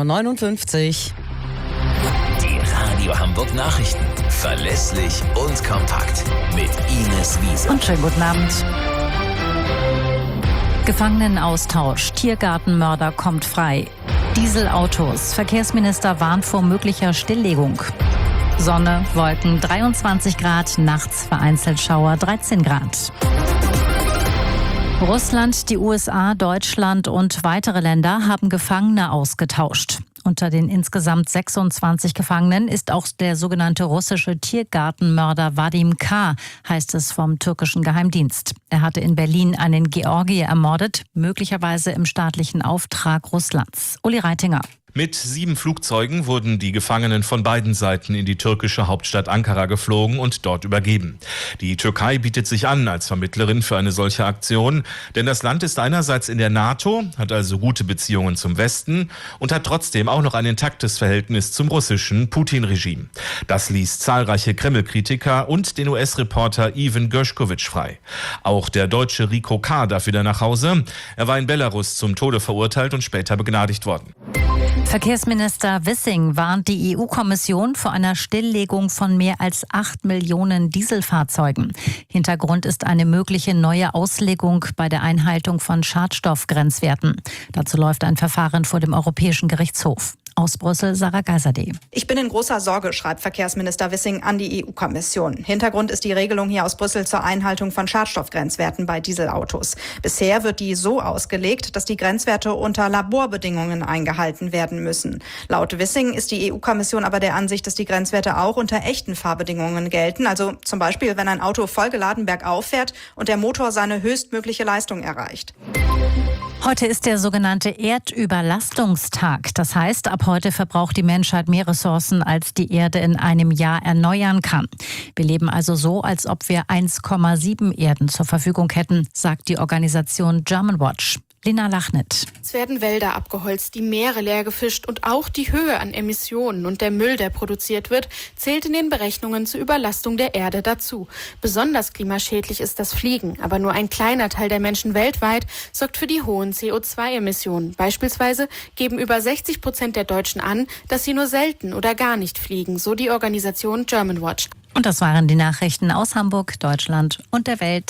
9:59 Uhr. Die Radio Hamburg Nachrichten. Verlässlich und kompakt. Mit Ines Wiese. Und schönen guten Abend. Gefangenenaustausch. Tiergartenmörder kommt frei. Dieselautos. Verkehrsminister warnt vor möglicher Stilllegung. Sonne, Wolken 23 Grad, nachts vereinzelt Schauer 13 Grad. Russland, die USA, Deutschland und weitere Länder haben Gefangene ausgetauscht. Unter den insgesamt 26 Gefangenen ist auch der sogenannte russische Tiergartenmörder Vadim K., heißt es vom türkischen Geheimdienst. Er hatte in Berlin einen Georgier ermordet, möglicherweise im staatlichen Auftrag Russlands. Uli Reitinger. Mit 7 Flugzeugen wurden die Gefangenen von beiden Seiten in die türkische Hauptstadt Ankara geflogen und dort übergeben. Die Türkei bietet sich an als Vermittlerin für eine solche Aktion, denn das Land ist einerseits in der NATO, hat also gute Beziehungen zum Westen und hat trotzdem auch noch ein intaktes Verhältnis zum russischen Putin-Regime. Das ließ zahlreiche Kreml-Kritiker und den US-Reporter Evan Gershkovich frei. Auch der Deutsche Rico K. darf wieder nach Hause. Er war in Belarus zum Tode verurteilt und später begnadigt worden. Verkehrsminister Wissing warnt die EU-Kommission vor einer Stilllegung von mehr als 8 Millionen Dieselfahrzeugen. Hintergrund ist eine mögliche neue Auslegung bei der Einhaltung von Schadstoffgrenzwerten. Dazu läuft ein Verfahren vor dem Europäischen Gerichtshof. Aus Brüssel, Sarah Geiserde. Ich bin in großer Sorge, schreibt Verkehrsminister Wissing an die EU-Kommission. Hintergrund ist die Regelung hier aus Brüssel zur Einhaltung von Schadstoffgrenzwerten bei Dieselautos. Bisher wird die so ausgelegt, dass die Grenzwerte unter Laborbedingungen eingehalten werden müssen. Laut Wissing ist die EU-Kommission aber der Ansicht, dass die Grenzwerte auch unter echten Fahrbedingungen gelten. Also zum Beispiel, wenn ein Auto vollgeladen bergauf fährt und der Motor seine höchstmögliche Leistung erreicht. Heute ist der sogenannte Erdüberlastungstag. Das heißt, ab heute verbraucht die Menschheit mehr Ressourcen, als die Erde in einem Jahr erneuern kann. Wir leben also so, als ob wir 1,7 Erden zur Verfügung hätten, sagt die Organisation Germanwatch. Lena Lachnit. Es werden Wälder abgeholzt, die Meere leer gefischt und auch die Höhe an Emissionen und der Müll, der produziert wird, zählt in den Berechnungen zur Überlastung der Erde dazu. Besonders klimaschädlich ist das Fliegen, aber nur ein kleiner Teil der Menschen weltweit sorgt für die hohen CO2-Emissionen. Beispielsweise geben über 60% der Deutschen an, dass sie nur selten oder gar nicht fliegen, so die Organisation Germanwatch. Und das waren die Nachrichten aus Hamburg, Deutschland und der Welt.